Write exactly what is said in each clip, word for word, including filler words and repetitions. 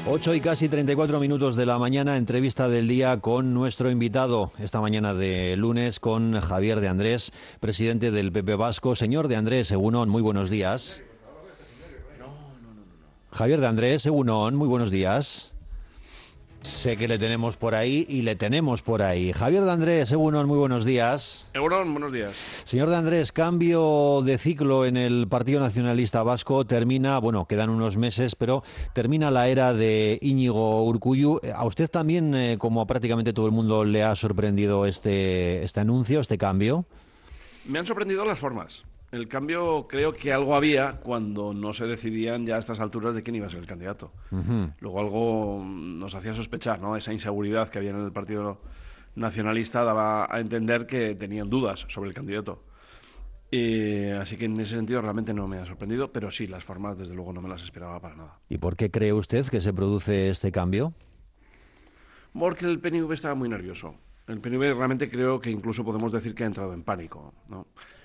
Ocho y casi treinta y cuatro minutos de la mañana, entrevista del día con nuestro invitado esta mañana de lunes, con Javier de Andrés, presidente del P P Vasco. Señor de Andrés, Egunon, muy buenos días. Javier de Andrés, Egunon, muy buenos días. Sé que le tenemos por ahí y le tenemos por ahí. Javier de Andrés, Egunon, muy buenos días. Egunon, buenos días. Señor de Andrés, cambio de ciclo en el Partido Nacionalista Vasco. Termina, bueno, quedan unos meses, pero termina la era de Íñigo Urkullu. ¿A usted también, eh, como a prácticamente todo el mundo, le ha sorprendido este, este anuncio, este cambio? Me han sorprendido las formas. El cambio, creo que algo había cuando no se decidían ya a estas alturas de quién iba a ser el candidato. Uh-huh. Luego algo nos hacía sospechar, ¿no? Esa inseguridad que había en el Partido Nacionalista daba a entender que tenían dudas sobre el candidato. Y, así que en ese sentido realmente no me ha sorprendido, pero sí, las formas desde luego no me las esperaba para nada. ¿Y por qué cree usted que se produce este cambio? Porque el P N V estaba muy nervioso. El P N V realmente creo que incluso podemos decir que ha entrado en pánico, ¿no?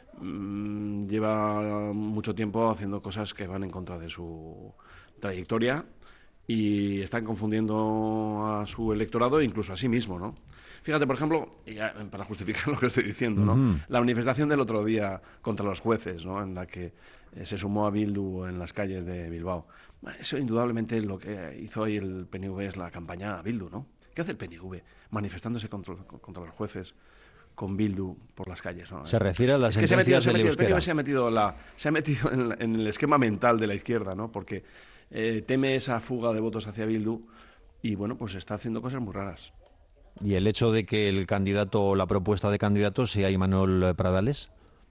Lleva mucho tiempo haciendo cosas que van en contra de su trayectoria y están confundiendo a su electorado e incluso a sí mismo, ¿no? Fíjate, por ejemplo, ya, para justificar lo que estoy diciendo, ¿no? Uh-huh. La manifestación del otro día contra los jueces, ¿no? En la que eh, se sumó a Bildu en las calles de Bilbao. Eso indudablemente lo que hizo hoy el P N V es la campaña a Bildu, ¿no? ¿Qué hace el P N V manifestándose contra, contra los jueces con Bildu por las calles, ¿no? Se refiere a las es sentencias del euskera. El P N V se ha metido, la, se ha metido en, la, en el esquema mental de la izquierda, ¿no? Porque eh, teme esa fuga de votos hacia Bildu y, bueno, pues está haciendo cosas muy raras. ¿Y el hecho de que el candidato o la propuesta de candidato sea Imanol Pradales?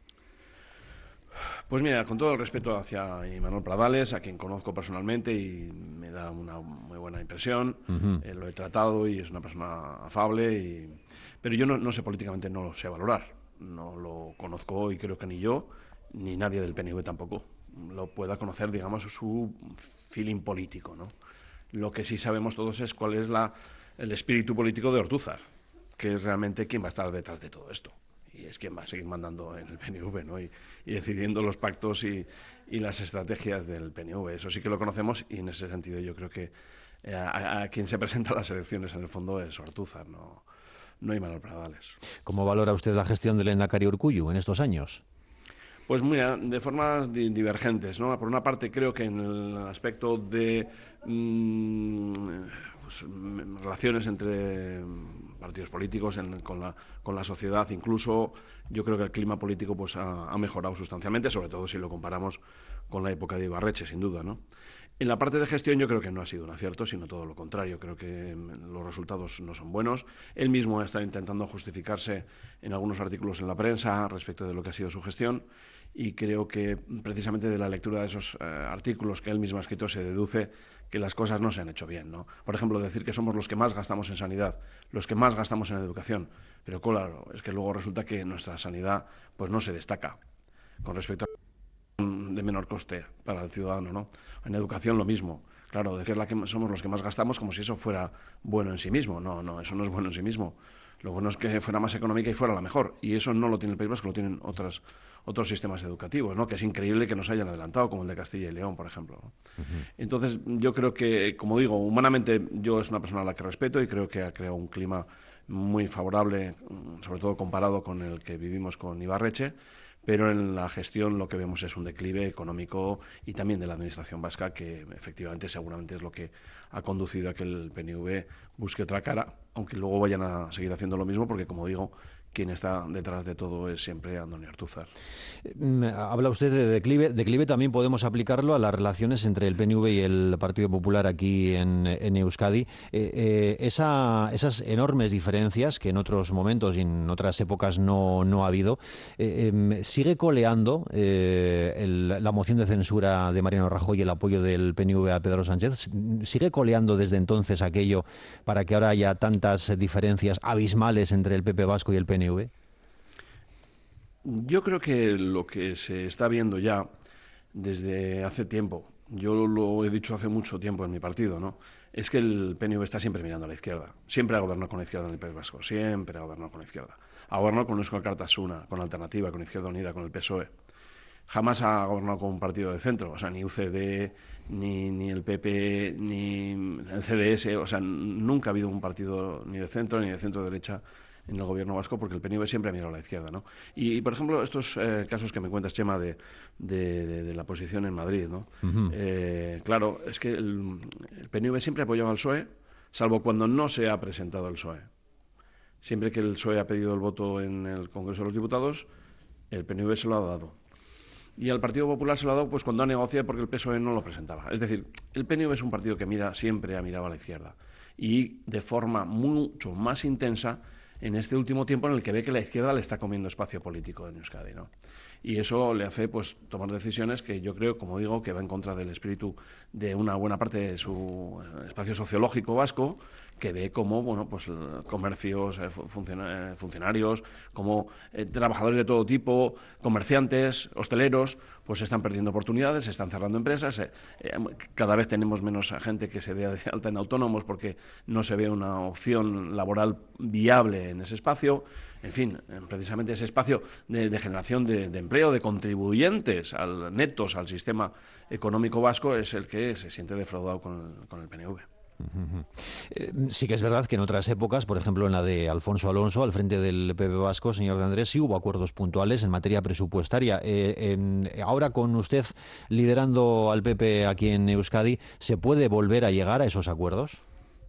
Pues mira, con todo el respeto hacia Imanol Pradales, a quien conozco personalmente y me da una muy buena impresión, uh-huh. eh, lo he tratado y es una persona afable, y... pero yo no, no sé políticamente, no lo sé valorar, no lo conozco y creo que ni yo, ni nadie del P N V tampoco lo pueda conocer, digamos, su feeling político, ¿no? Lo que sí sabemos todos es cuál es la, el espíritu político de Ortúzar, que es realmente quien va a estar detrás de todo esto. Y es quien va a seguir mandando en el P N V, ¿no? y, y decidiendo los pactos y, y las estrategias del P N V. Eso sí que lo conocemos y en ese sentido yo creo que eh, a, a quien se presenta a las elecciones en el fondo es Ortúzar, no, no Imanol Pradales. ¿Cómo valora usted la gestión del Lehendakari Urkullu en estos años? Pues mira, de formas di- divergentes, ¿no? Por una parte creo que en el aspecto de mmm, pues, relaciones entre partidos políticos en, con, la, con la sociedad, incluso yo creo que el clima político pues ha, ha mejorado sustancialmente, sobre todo si lo comparamos con la época de Ibarretxe, sin duda, ¿no? En la parte de gestión yo creo que no ha sido un acierto, sino todo lo contrario. Creo que los resultados no son buenos. Él mismo ha estado intentando justificarse en algunos artículos en la prensa respecto de lo que ha sido su gestión y creo que precisamente de la lectura de esos eh, artículos que él mismo ha escrito se deduce que las cosas no se han hecho bien, ¿no? Por ejemplo, decir que somos los que más gastamos en sanidad, los que más gastamos en educación, pero claro, es que luego resulta que nuestra sanidad pues no se destaca con respecto a de menor coste para el ciudadano, ¿no? En educación lo mismo. Claro, decir la que somos los que más gastamos como si eso fuera bueno en sí mismo. No, no, eso no es bueno en sí mismo. Lo bueno es que fuera más económica y fuera la mejor. Y eso no lo tiene el País Vasco, lo tienen otras, otros sistemas educativos, ¿no? Que es increíble que nos hayan adelantado, como el de Castilla y León, por ejemplo, ¿no? Uh-huh. Entonces, yo creo que, como digo, humanamente yo es una persona a la que respeto y creo que ha creado un clima muy favorable, sobre todo comparado con el que vivimos con Ibarretxe. Pero en la gestión lo que vemos es un declive económico y también de la administración vasca, que efectivamente seguramente es lo que ha conducido a que el P N V busque otra cara, aunque luego vayan a seguir haciendo lo mismo, porque como digo, quien está detrás de todo es siempre Andoni Ortúzar. Habla usted de declive. Declive también podemos aplicarlo a las relaciones entre el P N V y el Partido Popular aquí en, en Euskadi. Eh, eh, esa, esas enormes diferencias que en otros momentos y en otras épocas no, no ha habido, eh, eh, ¿sigue coleando eh, el, la moción de censura de Mariano Rajoy y el apoyo del P N V a Pedro Sánchez? ¿Sigue coleando desde entonces aquello para que ahora haya tantas diferencias abismales entre el P P vasco y el P N V? Yo creo que lo que se está viendo ya desde hace tiempo, yo lo he dicho hace mucho tiempo en mi partido, ¿no? Es que el P N V está siempre mirando a la izquierda. Siempre ha gobernado con la izquierda en el País Vasco. Siempre ha gobernado con la izquierda. Ha gobernado con Euskal Alkartasuna, con Alternativa, con Izquierda Unida, con el P S O E. jamás ha gobernado con un partido de centro, o sea, ni U C D, ni, ni el P P, ni el C D S, o sea, nunca ha habido un partido ni de centro ni de centro-derecha en el gobierno vasco, porque el P N V siempre ha mirado a la izquierda, ¿no? Y, y por ejemplo, estos eh, casos que me cuentas, Chema, de, de, de, de la posición en Madrid, ¿no? Uh-huh. Eh, claro, es que el, el P N V siempre ha apoyado al P S O E, salvo cuando no se ha presentado el P S O E. Siempre que el P S O E ha pedido el voto en el Congreso de los Diputados, el P N V se lo ha dado. Y al Partido Popular se lo ha dado pues cuando ha negociado, porque el P S O E no lo presentaba. Es decir, el P N V es un partido que mira siempre ha mirado a la izquierda, y de forma mucho más intensa en este último tiempo, en el que ve que la izquierda le está comiendo espacio político en Euskadi, ¿no? Y eso le hace pues tomar decisiones que yo creo, como digo, que va en contra del espíritu de una buena parte de su espacio sociológico vasco, que ve como, bueno, pues comercios, eh, funciona, eh, funcionarios, como eh, trabajadores de todo tipo, comerciantes, hosteleros, pues están perdiendo oportunidades, se están cerrando empresas, eh, eh, cada vez tenemos menos gente que se dé de alta en autónomos porque no se ve una opción laboral viable en ese espacio. En fin, precisamente ese espacio de, de generación de, de empleo, de contribuyentes al, netos al sistema económico vasco, es el que se siente defraudado con el, con el P N V. Uh-huh. Eh, sí que es verdad que en otras épocas, por ejemplo en la de Alfonso Alonso, al frente del P P vasco, señor de Andrés, sí hubo acuerdos puntuales en materia presupuestaria. Eh, en, ahora, con usted liderando al P P aquí en Euskadi, ¿se puede volver a llegar a esos acuerdos?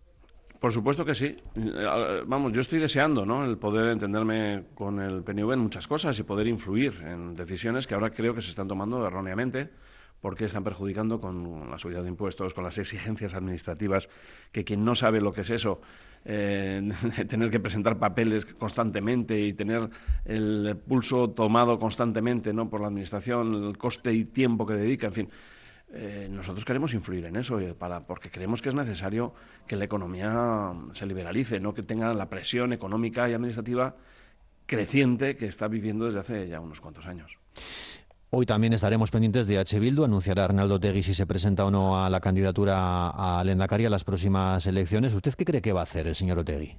Por supuesto que sí. Vamos, yo estoy deseando, ¿no?, el poder entenderme con el P N V en muchas cosas y poder influir en decisiones que ahora creo que se están tomando erróneamente, porque están perjudicando con la subida de impuestos, con las exigencias administrativas, que quien no sabe lo que es eso, eh, tener que presentar papeles constantemente y tener el pulso tomado constantemente, ¿no?, por la administración, el coste y tiempo que dedica, en fin. Eh, nosotros queremos influir en eso, eh, para, porque creemos que es necesario que la economía se liberalice, no que tenga la presión económica y administrativa creciente que está viviendo desde hace ya unos cuantos años. Hoy también estaremos pendientes de H. Bildu. Anunciará Arnaldo Otegi si se presenta o no a la candidatura a Lehendakari a las próximas elecciones. ¿Usted qué cree que va a hacer el señor Otegi?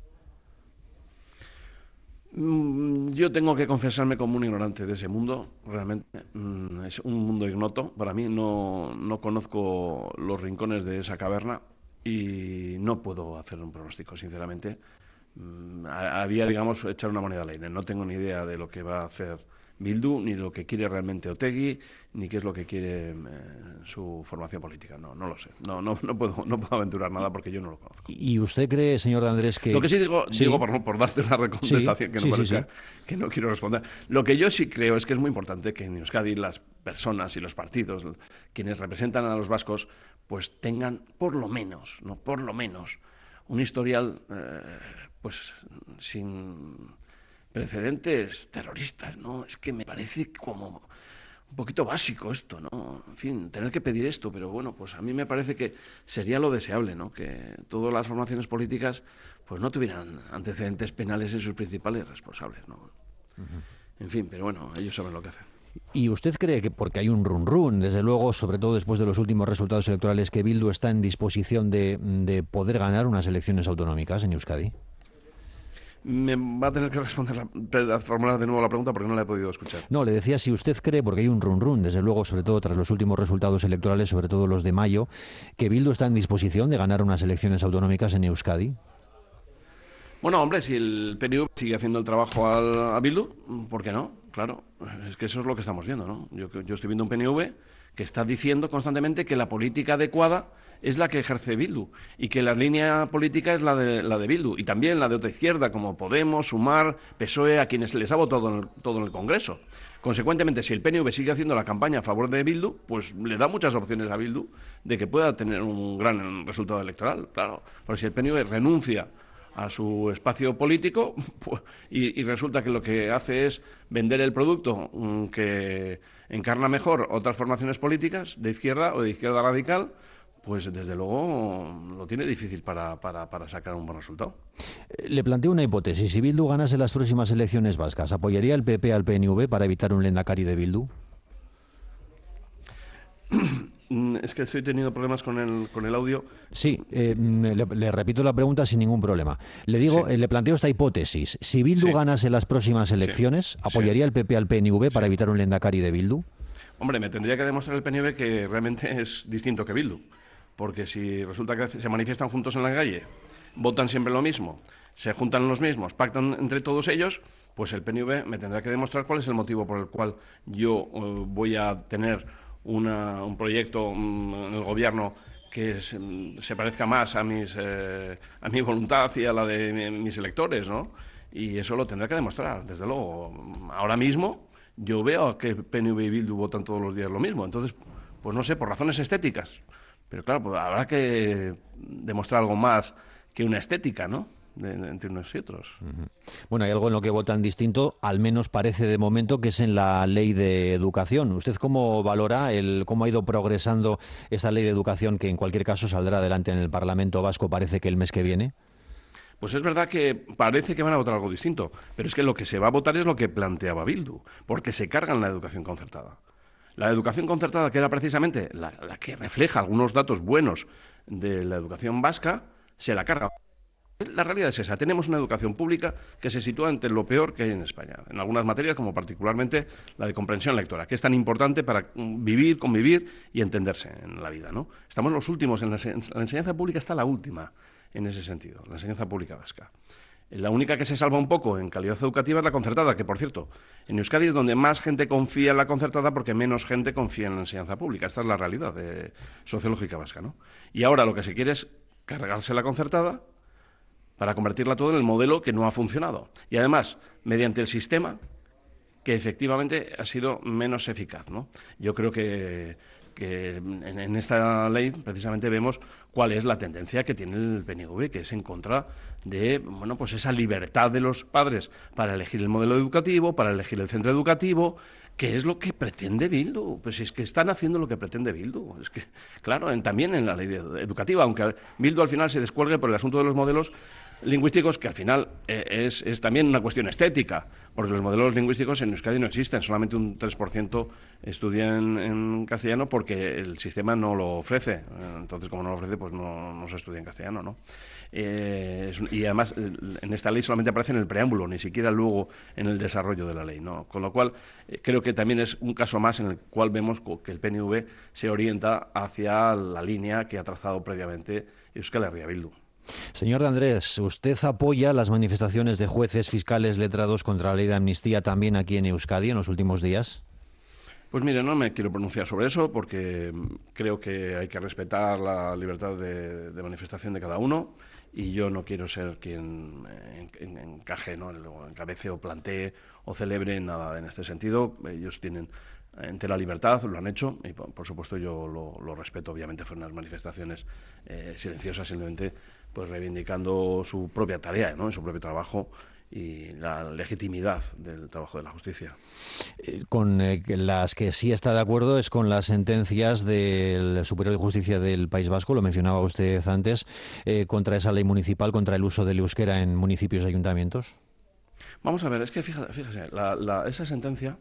Yo tengo que confesarme como un ignorante de ese mundo, realmente. Es un mundo ignoto para mí, no, no conozco los rincones de esa caverna y no puedo hacer un pronóstico, sinceramente. Había, digamos, echar una moneda al aire. No tengo ni idea de lo que va a hacer Bildu, ni de lo que quiere realmente Otegi, ni qué es lo que quiere eh, su formación política. No, no lo sé. No, no, no puedo, no puedo aventurar nada porque yo no lo conozco. ¿Y usted cree, señor de Andrés, que...? Lo que sí digo, ¿Sí? digo por, por darte una contestación sí, que no sí, parezca, sí, sí. que no quiero responder. Lo que yo sí creo es que es muy importante que en Euskadi las personas y los partidos, quienes representan a los vascos, pues tengan por lo menos, no, por lo menos, un historial, eh, pues sin precedentes terroristas, ¿no? Es que me parece como un poquito básico esto, ¿no? En fin, tener que pedir esto, pero bueno, pues a mí me parece que sería lo deseable, ¿no?, que todas las formaciones políticas pues no tuvieran antecedentes penales en sus principales responsables, ¿no? Uh-huh. En fin, pero bueno, ellos saben lo que hacen. ¿Y usted cree que, porque hay un run run, desde luego, sobre todo después de los últimos resultados electorales, que Bildu está en disposición de, de poder ganar unas elecciones autonómicas en Euskadi? Me va a tener que responder, la, formular de nuevo la pregunta porque no la he podido escuchar. No, le decía si usted cree, porque hay un run run, desde luego, sobre todo tras los últimos resultados electorales, sobre todo los de mayo, que Bildu está en disposición de ganar unas elecciones autonómicas en Euskadi. Bueno, hombre, si el P N V sigue haciendo el trabajo al, a Bildu, ¿por qué no? Claro, es que eso es lo que estamos viendo, ¿no? Yo, yo estoy viendo un P N V que está diciendo constantemente que la política adecuada es la que ejerce Bildu y que la línea política es la de, la de Bildu y también la de otra izquierda como Podemos, Sumar, P S O E, a quienes les ha votado en el, todo en el Congreso. Consecuentemente, si el P N V sigue haciendo la campaña a favor de Bildu, pues le da muchas opciones a Bildu de que pueda tener un gran resultado electoral, claro. Porque si el P N V renuncia a su espacio político pues, y, y resulta que lo que hace es vender el producto um, que encarna mejor otras formaciones políticas de izquierda o de izquierda radical, pues desde luego lo tiene difícil para, para, para sacar un buen resultado. Le planteo una hipótesis. Si Bildu ganase las próximas elecciones vascas, ¿apoyaría el P P al P N V para evitar un Lehendakari de Bildu? Es que estoy teniendo problemas con el, con el audio. Sí, eh, le, le repito la pregunta sin ningún problema. Le digo, sí. eh, le planteo esta hipótesis. Si Bildu sí. ganase las próximas elecciones, sí. ¿apoyaría sí. el P P al P N V para sí. evitar un Lehendakari de Bildu? Hombre, me tendría que demostrar el P N V que realmente es distinto que Bildu, porque si resulta que se manifiestan juntos en la calle, votan siempre lo mismo, se juntan los mismos, pactan entre todos ellos, pues el P N V me tendrá que demostrar cuál es el motivo por el cual yo uh, voy a tener una, un proyecto um, en el gobierno que se, se parezca más a, mis, eh, a mi voluntad y a la de mi, mis electores, ¿no? Y eso lo tendrá que demostrar, desde luego. Ahora mismo yo veo que P N V y Bildu votan todos los días lo mismo, entonces, pues no sé, por razones estéticas. Pero claro, pues habrá que demostrar algo más que una estética, ¿no?, De, de, entre unos y otros. Uh-huh. Bueno, hay algo en lo que votan distinto, al menos parece de momento, que es en la ley de educación. ¿Usted cómo valora el cómo ha ido progresando esta ley de educación, que en cualquier caso saldrá adelante en el Parlamento Vasco, parece que el mes que viene? Pues es verdad que parece que van a votar algo distinto, pero es que lo que se va a votar es lo que planteaba Bildu, porque se cargan la educación concertada. La educación concertada, que era precisamente la, la que refleja algunos datos buenos de la educación vasca, se la carga. La realidad es esa. Tenemos una educación pública que se sitúa entre lo peor que hay en España, en algunas materias, como particularmente la de comprensión lectora, que es tan importante para vivir, convivir y entenderse en la vida, ¿no? Estamos los últimos, en la, en la enseñanza pública está la última en ese sentido, la enseñanza pública vasca. La única que se salva un poco en calidad educativa es la concertada, que, por cierto, en Euskadi es donde más gente confía en la concertada porque menos gente confía en la enseñanza pública. Esta es la realidad eh, sociológica vasca, ¿no? Y ahora lo que se quiere es cargarse la concertada para convertirla todo en el modelo que no ha funcionado. Y además, mediante el sistema que efectivamente ha sido menos eficaz, ¿no? Yo creo que, que en, en esta ley precisamente vemos cuál es la tendencia que tiene el P N V, que es en contra de, bueno, pues esa libertad de los padres para elegir el modelo educativo, para elegir el centro educativo, que es lo que pretende Bildu. Pues es que están haciendo lo que pretende Bildu. Es que, claro, en, también en la ley educativa, aunque Bildu al final se descuelgue por el asunto de los modelos lingüísticos, que al final eh, es, es también una cuestión estética, porque los modelos lingüísticos en Euskadi no existen, solamente un tres por ciento estudian en castellano porque el sistema no lo ofrece. Entonces, como no lo ofrece, pues no, no se estudia en castellano, ¿no? Eh, es, y además, en esta ley solamente aparece en el preámbulo, ni siquiera luego en el desarrollo de la ley, ¿no? Con lo cual, eh, creo que también es un caso más en el cual vemos que el P N V se orienta hacia la línea que ha trazado previamente Euskal Herria Bildu. Señor de Andrés, ¿usted apoya las manifestaciones de jueces, fiscales, letrados contra la ley de amnistía también aquí en Euskadi en los últimos días? Pues mire, no me quiero pronunciar sobre eso porque creo que hay que respetar la libertad de, de manifestación de cada uno y yo no quiero ser quien en, en, encaje, ¿no?, encabece o plantee o celebre nada en este sentido. Ellos tienen entera libertad, lo han hecho y por, por supuesto yo lo, lo respeto. Obviamente fueron unas manifestaciones eh, silenciosas, simplemente pues reivindicando su propia tarea, ¿no?, en su propio trabajo y la legitimidad del trabajo de la justicia. Eh, con eh, las que sí está de acuerdo es con las sentencias del Superior de Justicia del País Vasco, lo mencionaba usted antes, eh, contra esa ley municipal, contra el uso del euskera en municipios y ayuntamientos. Vamos a ver, es que fíjate, fíjese, la, la, esa sentencia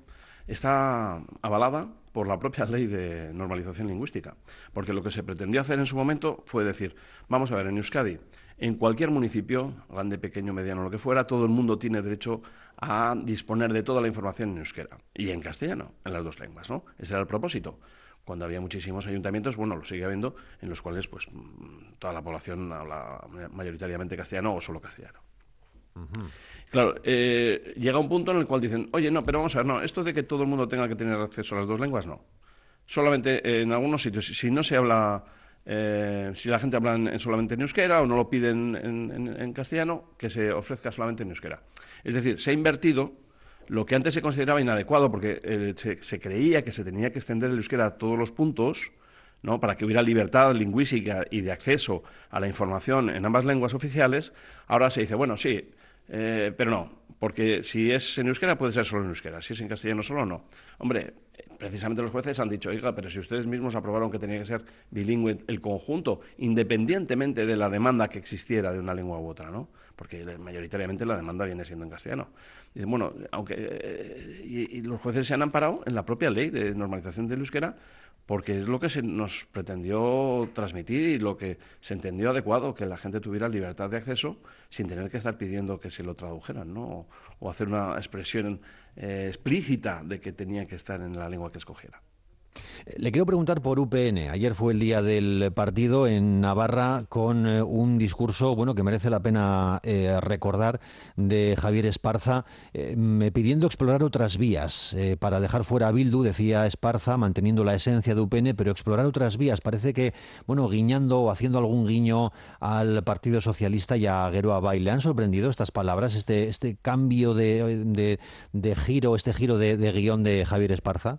está avalada por la propia ley de normalización lingüística, porque lo que se pretendió hacer en su momento fue decir, vamos a ver, en Euskadi, en cualquier municipio, grande, pequeño, mediano, lo que fuera, todo el mundo tiene derecho a disponer de toda la información en euskera y en castellano, en las dos lenguas, ¿no? Ese era el propósito. Cuando había muchísimos ayuntamientos, bueno, lo sigue habiendo, en los cuales pues toda la población habla mayoritariamente castellano o solo castellano. Uh-huh. Claro, eh, llega un punto en el cual dicen, oye, no, pero vamos a ver, no, esto de que todo el mundo tenga que tener acceso a las dos lenguas, no. Solamente eh, en algunos sitios, si no se habla, eh, si la gente habla en, solamente en euskera o no lo piden en, en, en castellano, que se ofrezca solamente en euskera. Es decir, se ha invertido lo que antes se consideraba inadecuado, porque eh, se, se creía que se tenía que extender el euskera a todos los puntos, ¿no?, para que hubiera libertad lingüística y de acceso a la información en ambas lenguas oficiales. Ahora se dice, bueno, sí, Eh, pero no, porque si es en euskera puede ser solo en euskera, si es en castellano solo no. Hombre, precisamente los jueces han dicho, oiga, pero si ustedes mismos aprobaron que tenía que ser bilingüe el conjunto, independientemente de la demanda que existiera de una lengua u otra, ¿no? Porque mayoritariamente la demanda viene siendo en castellano. Dicen, bueno, aunque eh, y, y los jueces se han amparado en la propia ley de normalización del euskera, porque es lo que se nos pretendió transmitir y lo que se entendió adecuado, que la gente tuviera libertad de acceso sin tener que estar pidiendo que se lo tradujeran, ¿no? O, o hacer una expresión eh, explícita de que tenía que estar en la lengua que escogiera. Le quiero preguntar por U P N. Ayer fue el día del partido en Navarra con eh, un discurso, bueno, que merece la pena eh, recordar, de Javier Esparza, eh, pidiendo explorar otras vías eh, para dejar fuera a Bildu, decía Esparza, manteniendo la esencia de U P N, pero explorar otras vías. Parece que, bueno, guiñando o haciendo algún guiño al Partido Socialista y a Geroa Bai. ¿Le han sorprendido estas palabras, este, este cambio de, de, de giro, este giro de, de guión de Javier Esparza?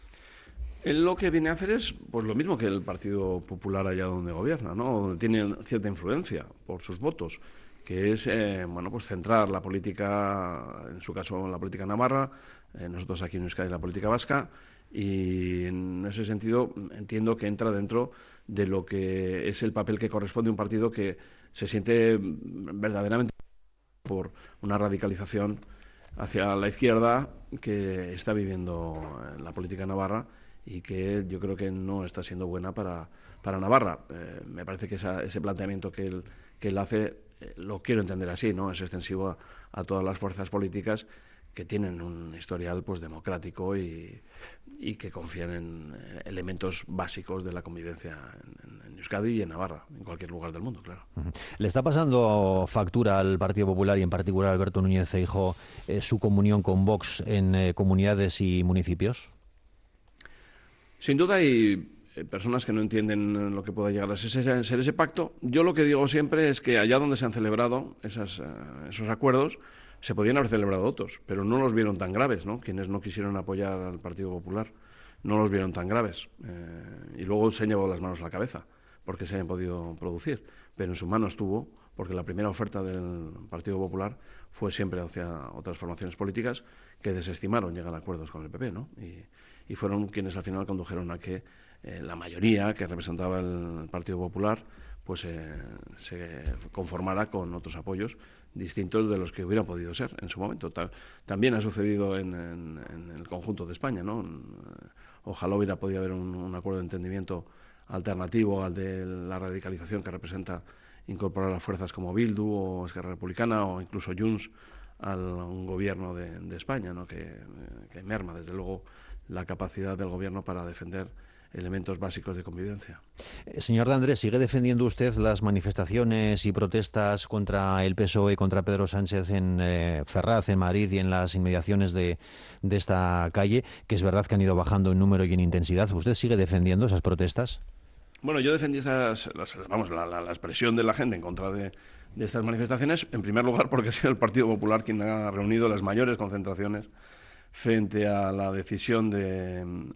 Él lo que viene a hacer es pues lo mismo que el Partido Popular allá donde gobierna, ¿no? Donde tiene cierta influencia por sus votos, que es eh, bueno, pues centrar la política, en su caso la política navarra, eh, nosotros aquí en Euskadi la política vasca, y en ese sentido entiendo que entra dentro de lo que es el papel que corresponde a un partido que se siente verdaderamente por una radicalización hacia la izquierda que está viviendo en la política navarra y que yo creo que no está siendo buena para, para Navarra. Eh, me parece que esa, ese planteamiento que él, que él hace, eh, lo quiero entender así, ¿no? Es extensivo a, a todas las fuerzas políticas que tienen un historial pues democrático y, y que confían en eh, elementos básicos de la convivencia en, en Euskadi y en Navarra, en cualquier lugar del mundo, claro. ¿Le está pasando factura al Partido Popular y en particular a Alberto Núñez Feijóo eh, su comunión con Vox en eh, comunidades y municipios? Sin duda hay personas que no entienden lo que pueda llegar a ser, ser ese pacto. Yo lo que digo siempre es que allá donde se han celebrado esas, esos acuerdos, se podían haber celebrado otros, pero no los vieron tan graves, ¿no? Quienes no quisieron apoyar al Partido Popular no los vieron tan graves. Eh, y luego se han llevado las manos a la cabeza, porque se hayan podido producir. Pero en su mano estuvo, porque la primera oferta del Partido Popular fue siempre hacia otras formaciones políticas que desestimaron llegar a acuerdos con el P P, ¿no? Y, y fueron quienes al final condujeron a que eh, la mayoría que representaba el Partido Popular pues eh, se conformara con otros apoyos distintos de los que hubieran podido ser en su momento. Ta- también ha sucedido en, en, en el conjunto de España, ¿no? Ojalá hubiera podido haber un, un acuerdo de entendimiento alternativo al de la radicalización que representa incorporar a fuerzas como Bildu o Esquerra Republicana o incluso Junts a un gobierno de, de España, ¿no? que, que merma, desde luego, la capacidad del gobierno para defender elementos básicos de convivencia. Señor de Andrés, ¿sigue defendiendo usted las manifestaciones y protestas contra el P S O E y contra Pedro Sánchez en eh, Ferraz, en Madrid y en las inmediaciones de, de esta calle, que es verdad que han ido bajando en número y en intensidad? ¿Usted sigue defendiendo esas protestas? Bueno, yo defendí esas, las, vamos, la, la, la expresión de la gente en contra de, de estas manifestaciones, en primer lugar porque ha sido el Partido Popular quien ha reunido las mayores concentraciones frente a la decisión de eh,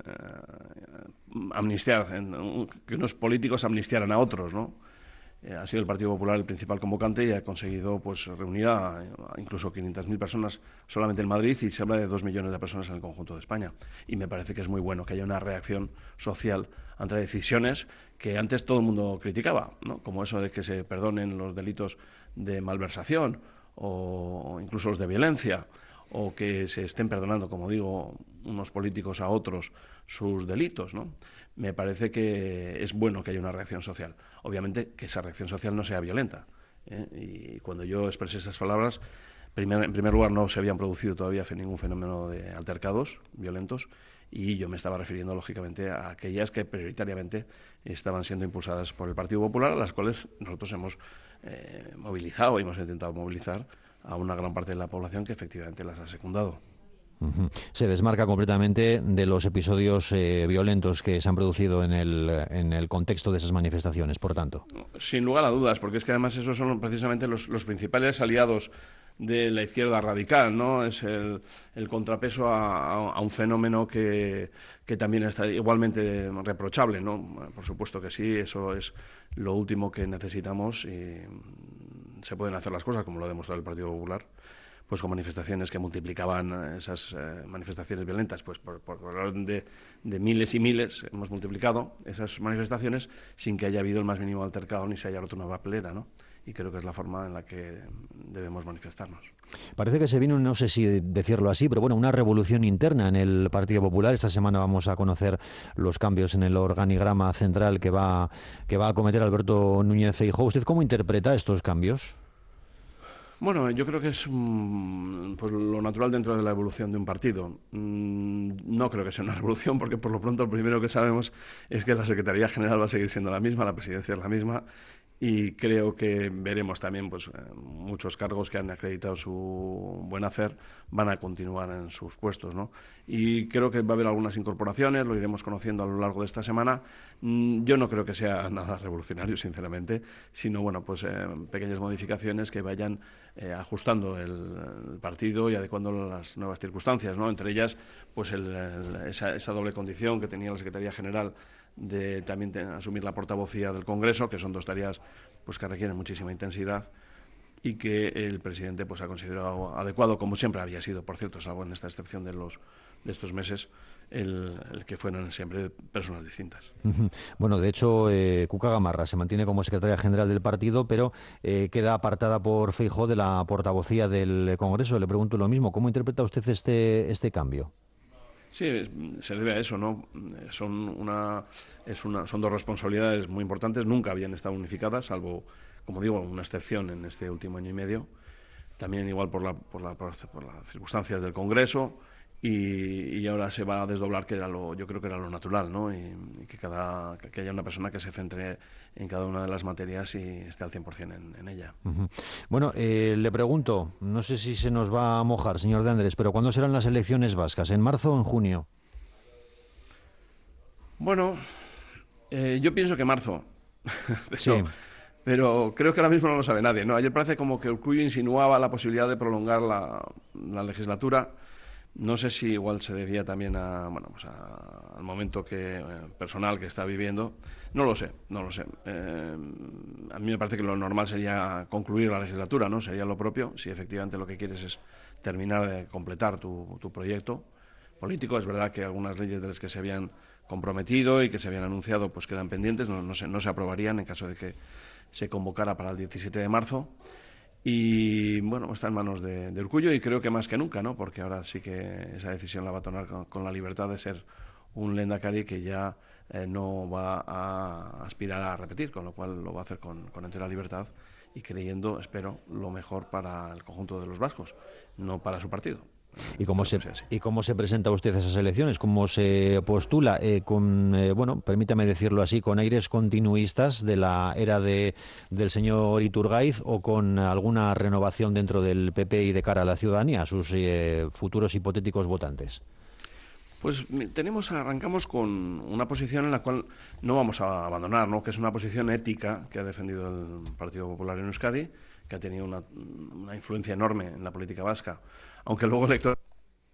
amnistiar, en, que unos políticos amnistiaran a otros, ¿no? Eh, ha sido el Partido Popular el principal convocante y ha conseguido pues reunir a, a incluso quinientas mil personas solamente en Madrid, y se habla de dos millones de personas en el conjunto de España. Y me parece que es muy bueno que haya una reacción social ante decisiones que antes todo el mundo criticaba, ¿no? Como eso de que se perdonen los delitos de malversación o incluso los de violencia, o que se estén perdonando, como digo, unos políticos a otros sus delitos, ¿no? Me parece que es bueno que haya una reacción social. Obviamente que esa reacción social no sea violenta, ¿eh? Y cuando yo expresé esas palabras, primer, en primer lugar no se habían producido todavía ningún fenómeno de altercados violentos, y yo me estaba refiriendo lógicamente a aquellas que prioritariamente estaban siendo impulsadas por el Partido Popular, a las cuales nosotros hemos eh, movilizado y hemos intentado movilizar a una gran parte de la población que efectivamente las ha secundado. Uh-huh. Se desmarca completamente de los episodios eh, violentos que se han producido en el, en el contexto de esas manifestaciones, por tanto. Sin lugar a dudas, porque es que además esos son precisamente los, los principales aliados de la izquierda radical, ¿no? Es el, el contrapeso a, a, a un fenómeno que, que también está igualmente reprochable, ¿no? Por supuesto que sí, eso es lo último que necesitamos, y se pueden hacer las cosas, como lo ha demostrado el Partido Popular, pues con manifestaciones que multiplicaban esas eh, manifestaciones violentas, pues por, por orden de, de miles y miles hemos multiplicado esas manifestaciones sin que haya habido el más mínimo altercado ni se haya roto una papelera, ¿no? Y creo que es la forma en la que debemos manifestarnos. Parece que se viene, no sé si decirlo así, pero bueno, una revolución interna en el Partido Popular. Esta semana vamos a conocer los cambios en el organigrama central que va, que va a acometer Alberto Núñez Feijóo. ¿Usted cómo interpreta estos cambios? Bueno, yo creo que es mm, pues lo natural dentro de la evolución de un partido. Mm, no creo que sea una revolución, porque por lo pronto lo primero que sabemos es que la Secretaría General va a seguir siendo la misma, la presidencia es la misma, y creo que veremos también pues eh, muchos cargos que han acreditado su buen hacer van a continuar en sus puestos, ¿no? Y creo que va a haber algunas incorporaciones, lo iremos conociendo a lo largo de esta semana. Mm, yo no creo que sea nada revolucionario, sinceramente, sino bueno, pues eh, pequeñas modificaciones que vayan eh, ajustando el, el partido y adecuando las nuevas circunstancias, ¿no? Entre ellas, pues el, el, esa, esa doble condición que tenía la Secretaría General de también de asumir la portavocía del Congreso, que son dos tareas pues que requieren muchísima intensidad y que el presidente pues ha considerado adecuado, como siempre había sido, por cierto, salvo en esta excepción de los de estos meses, el, el que fueran siempre personas distintas. Bueno, de hecho, eh, Cuca Gamarra se mantiene como secretaria general del partido, pero eh, queda apartada por Feijóo de la portavocía del Congreso. Le pregunto lo mismo, ¿cómo interpreta usted este este cambio? Sí, se debe a eso, ¿no? Son una, es una, son dos responsabilidades muy importantes, nunca habían estado unificadas, salvo, como digo, una excepción en este último año y medio. También igual por, la, por, la, por las circunstancias del Congreso y, y ahora se va a desdoblar, que era lo, yo creo que era lo natural, ¿no? Y, y que, cada, que haya una persona que se centre en cada una de las materias y esté al cien por cien en, en ella. Uh-huh. Bueno, eh, le pregunto, no sé si se nos va a mojar, señor de Andrés, pero ¿cuándo serán las elecciones vascas? ¿En marzo o en junio? Bueno, eh, yo pienso que marzo. Pero, sí. Pero creo que ahora mismo no lo sabe nadie, ¿no? Ayer parece como que Urkullu insinuaba la posibilidad de prolongar la, la legislatura. No sé si igual se debía también a, bueno, pues a, al momento que, eh, personal que está viviendo. No lo sé, no lo sé. Eh, a mí me parece que lo normal sería concluir la legislatura, ¿no? Sería lo propio, si efectivamente lo que quieres es terminar de completar tu, tu proyecto político. Es verdad que algunas leyes de las que se habían comprometido y que se habían anunciado pues quedan pendientes, no, no, se, no se aprobarían en caso de que se convocara para el diecisiete de marzo. Y bueno, está en manos de, de Urkullu y creo que más que nunca, ¿no? Porque ahora sí que esa decisión la va a tomar con, con la libertad de ser un Lehendakari que ya eh, no va a aspirar a repetir, con lo cual lo va a hacer con, con entera libertad y creyendo, espero, lo mejor para el conjunto de los vascos, no para su partido. ¿Y cómo, se, ¿Y cómo se presenta usted a esas elecciones? ¿Cómo se postula? Eh, con, eh, bueno, permítame decirlo así, ¿con aires continuistas de la era de, del señor Iturgaiz o con alguna renovación dentro del P P y de cara a la ciudadanía, a sus eh, futuros hipotéticos votantes? Pues tenemos, arrancamos con una posición en la cual no vamos a abandonar, ¿no? Que es una posición ética que ha defendido el Partido Popular en Euskadi, que ha tenido una, una influencia enorme en la política vasca, aunque luego el elector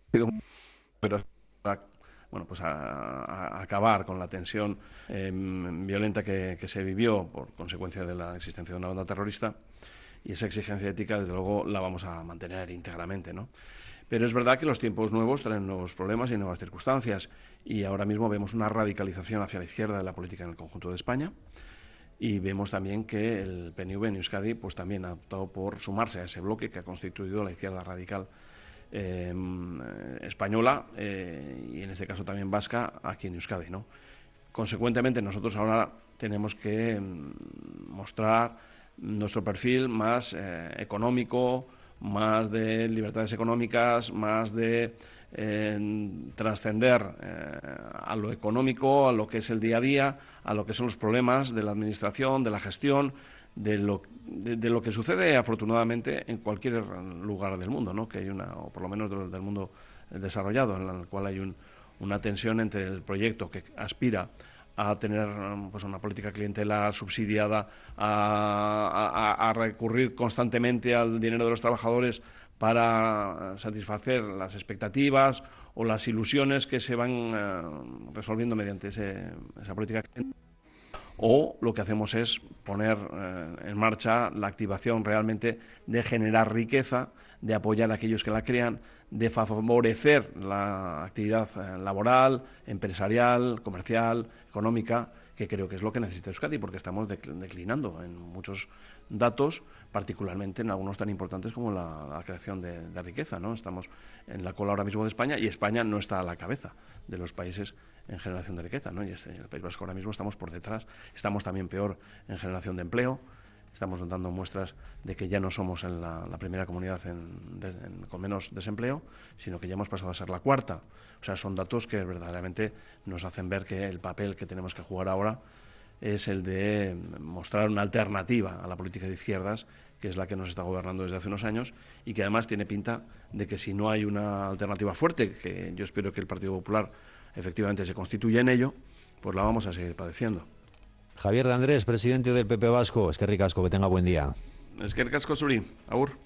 pero bueno, pues a, a acabar con la tensión eh, violenta que, que se vivió por consecuencia de la existencia de una banda terrorista, y esa exigencia ética, desde luego, la vamos a mantener íntegramente, ¿no? Pero es verdad que los tiempos nuevos traen nuevos problemas y nuevas circunstancias, y ahora mismo vemos una radicalización hacia la izquierda de la política en el conjunto de España, y vemos también que el P N V en Euskadi pues también ha optado por sumarse a ese bloque que ha constituido la izquierda radical eh, española eh, y en este caso también vasca aquí en Euskadi, ¿no? Consecuentemente, nosotros ahora tenemos que mostrar nuestro perfil más eh, económico, más de libertades económicas, más de eh, trascender eh, a lo económico, a lo que es el día a día, a lo que son los problemas de la administración, de la gestión, de lo, de, de lo que sucede afortunadamente en cualquier lugar del mundo, ¿no? Que hay una, o por lo menos del, del mundo desarrollado, en el cual hay un, una tensión entre el proyecto que aspira a tener pues una política clientelar subsidiada, a, a, a recurrir constantemente al dinero de los trabajadores para satisfacer las expectativas o las ilusiones que se van eh, resolviendo mediante ese, esa política clientelar. O lo que hacemos es poner eh, en marcha la activación realmente de generar riqueza, de apoyar a aquellos que la crean, de favorecer la actividad eh, laboral, empresarial, comercial, económica, que creo que es lo que necesita Euskadi, porque estamos declinando en muchos datos, particularmente en algunos tan importantes como la, la creación de, de riqueza, ¿no? Estamos en la cola ahora mismo de España y España no está a la cabeza de los países en generación de riqueza, ¿no? Y este, en el País Vasco ahora mismo estamos por detrás, estamos también peor en generación de empleo, estamos dando muestras de que ya no somos en la, la primera comunidad en, de, en, con menos desempleo, sino que ya hemos pasado a ser la cuarta. O sea, son datos que verdaderamente nos hacen ver que el papel que tenemos que jugar ahora es el de mostrar una alternativa a la política de izquierdas, que es la que nos está gobernando desde hace unos años y que además tiene pinta de que si no hay una alternativa fuerte, que yo espero que el Partido Popular efectivamente se constituya en ello, pues la vamos a seguir padeciendo. Javier de Andrés, presidente del P P Vasco, es que ricasco, que tenga buen día. Es que ricasco, Suri. Agur.